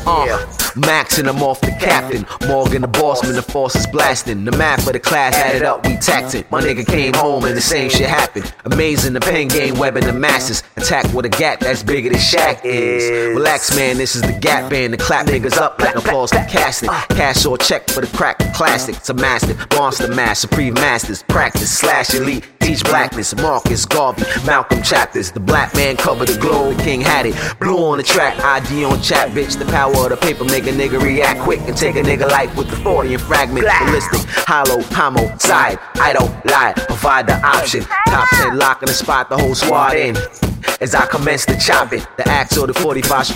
Maxing, I'm off the captain. Morgan the bossman, the force is blasting. The math for the class added up, we taxing. My nigga came home and the same shit happened. Amazing, the pen game webbing the masses. Attack with a gap that's bigger than Shaq is. Relax, man, this is the Gap Band. The clap niggas up, like applause to casting. Cash or check for the crack classic. It's a master, monster mass, supreme masters. Practice, slash elite, teach blackness. Marcus Garvey, Malcolm chapters. The black man covered the globe, the king had it. Blue on the track, ID on chat, bitch. The power of the paper make a nigga react quick and take a nigga life with the 40 and fragment. Ballistic, hollow, homicide. I don't lie, provide the option. Top 10 lock in the spot, the whole squad in. As I commence to chop it, the axe or the 45